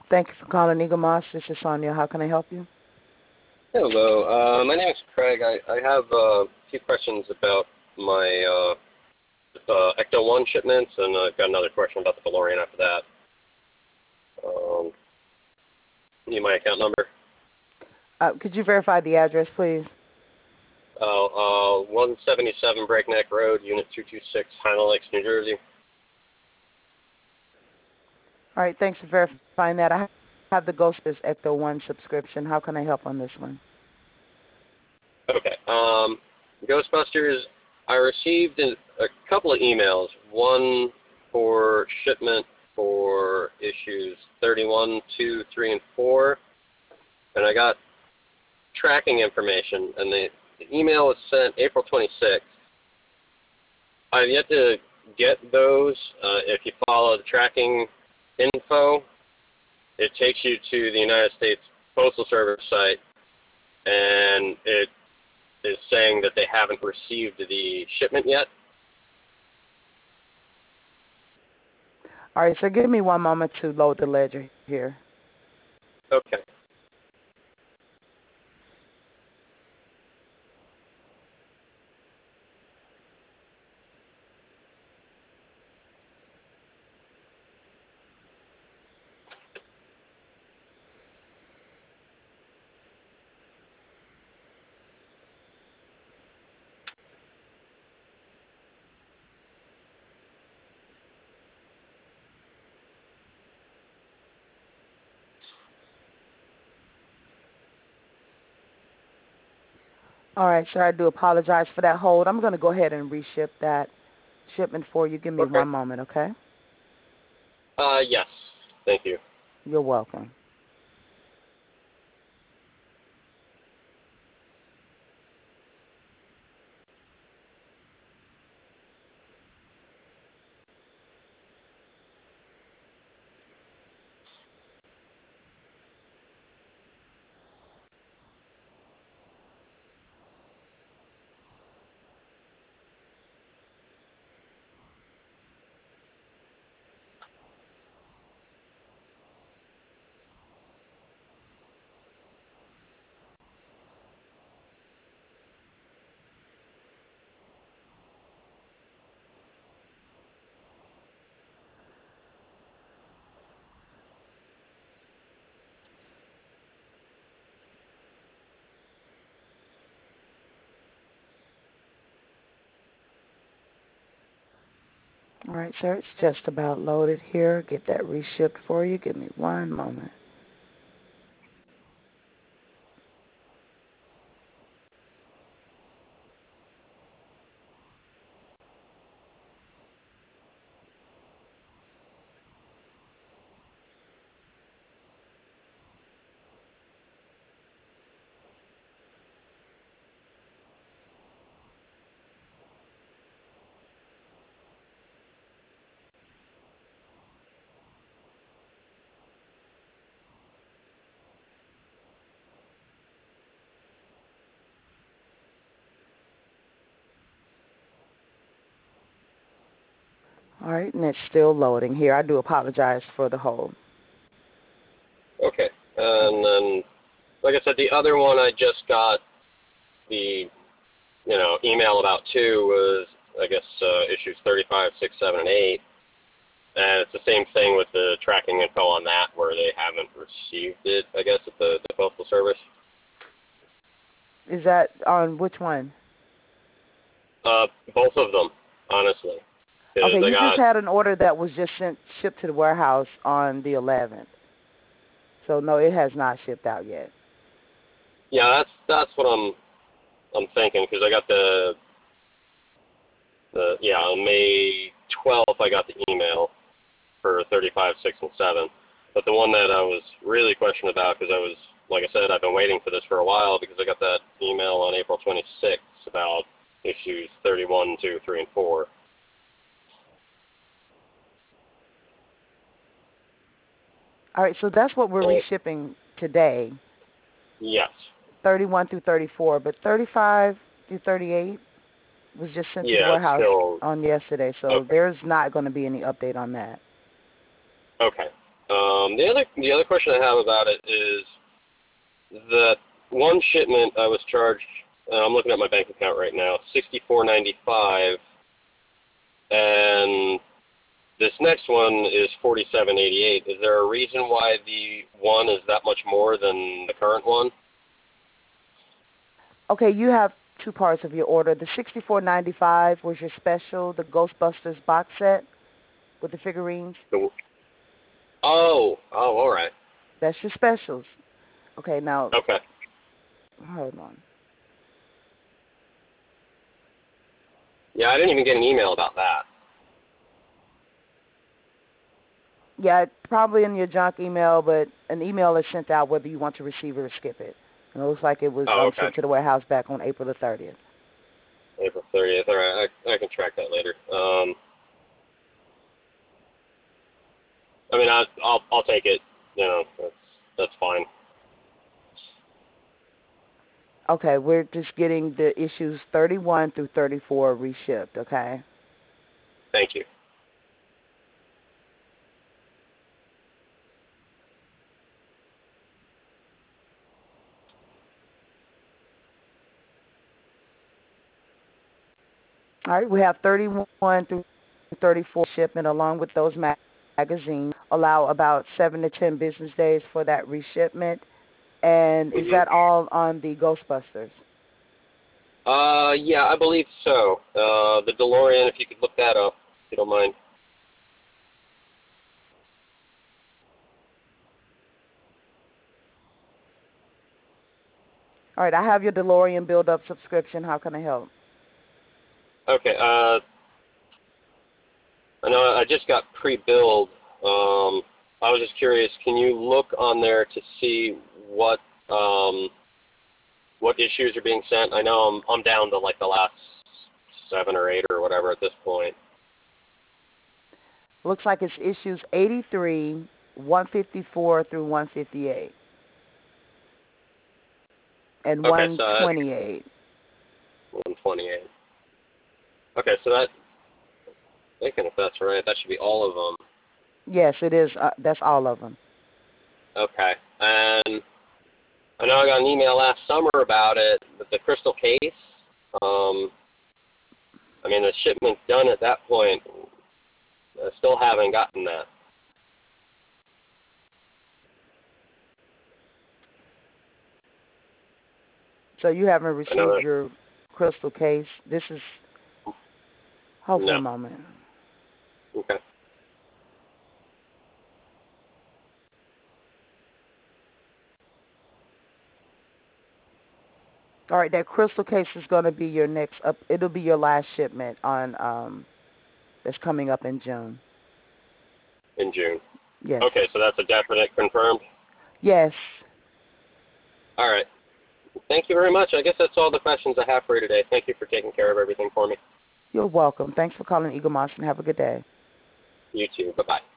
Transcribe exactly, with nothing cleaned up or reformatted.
Thank you for calling Eagle Moss. This is Sonia. How can I help you? Hello, uh, my name is Craig. I, I have uh, a few questions about my uh, uh, Ecto one shipments, and I've got another question about the DeLorean after that. Um, need my account number? Uh, could you verify the address, please? Uh, uh, one seventy-seven Breakneck Road, Unit two two six, Highland Lakes, New Jersey. All right, thanks for verifying that. I have the Ghostbusters Ecto one subscription. How can I help on this one? Okay. Um, Ghostbusters, I received a couple of emails, one for shipment for issues thirty-one, two, three, and four, and I got tracking information, and the, the email was sent April twenty-sixth. I've yet to get those. Uh, if you follow the tracking info, it takes you to the United States Postal Service site, and it is saying that they haven't received the shipment yet. All right, so give me one moment to load the ledger here. Okay. All right, sir, I do apologize for that hold. I'm going to go ahead and reship that shipment for you. Give me Okay. one moment, okay? Uh, yes. Thank you. You're welcome. All right, sir, it's just about loaded here. Get that reshipped for you. Give me one moment. All right, and it's still loading here. I do apologize for the hold. Okay. And then, like I said, the other one I just got the, you know, email about too was, I guess, uh, issues thirty-five, six, seven, and eight. And it's the same thing with the tracking info on that, where they haven't received it, I guess, at the, the Postal Service. Is that on which one? Uh, both of them, honestly. Because Okay, I you just got, had an order that was just sent shipped to the warehouse on the eleventh. So no, it has not shipped out yet. yeah, that's that's what I'm I'm thinking, because I got the the yeah on May twelfth I got the email for thirty-five, six, and seven. But the one that I was really questioning about, because I was, like I said, I've been waiting for this for a while, because I got that email on April twenty-sixth about issues thirty-one, two, three, and four. All right, so that's what we're So, reshipping today, yes. thirty-one through thirty-four, but thirty-five through thirty-eight was just sent to the Yeah, it's warehouse still, on yesterday, so okay. there's not going to be any update on that. Okay. Um, Um, the other the other question I have about it is that one shipment I was charged. Uh, I'm looking at my bank account right now, sixty-four ninety-five, and this next one is forty-seven eighty-eight. Is there a reason why the one is that much more than the current one? Okay, you have two parts of your order. The sixty-four ninety-five was your special, the Ghostbusters box set with the figurines. The, oh, oh, all right. That's your specials. Okay, now. Okay. Hold on. Yeah, I didn't even get an email about that. Yeah, probably in your junk email, but an email is sent out whether you want to receive it or skip it. And it looks like it was Oh, um, okay. sent to the warehouse back on April the thirtieth. April thirtieth. All right, I, I can track that later. Um, I mean, I, I'll I'll take it. You know, that's that's fine. Okay, we're just getting the issues thirty-one through thirty-four reshipped, okay? Thank you. All right, we have thirty-one through thirty-four shipment along with those mag- magazines. Allow about seven to ten business days for that reshipment. And is Mm-hmm. that all on the Ghostbusters? Uh, yeah, I believe so. Uh, the DeLorean, if you could look that up, if you don't mind. All right, I have your DeLorean build-up subscription. How can I help? Okay. Uh, I know I just got pre-billed. Um, I was just curious. Can you look on there to see what um, what issues are being sent? I know I'm I'm down to like the last seven or eight or whatever at this point. Looks like it's issues eighty-three, one fifty-four through one fifty-eight, and Okay, one so twenty-eight. one twenty-eight. Okay, so that, thinking if that's right, that should be all of them. Yes, it is. Uh, that's all of them. Okay, and I know I got an email last summer about it, but the crystal case, um, I mean, the shipment's done at that point. I still haven't gotten that. So you haven't received Another, your crystal case. This is. Hold for no. a moment. Okay. All right, that crystal case is going to be your next up. It'll be your last shipment on um, that's coming up in June. In June. Yes. Okay, so that's a definite confirmed? Yes. All right. Thank you very much. I guess that's all the questions I have for you today. Thank you for taking care of everything for me. You're welcome. Thanks for calling Eagle Monster and have a good day. You too. Bye-bye.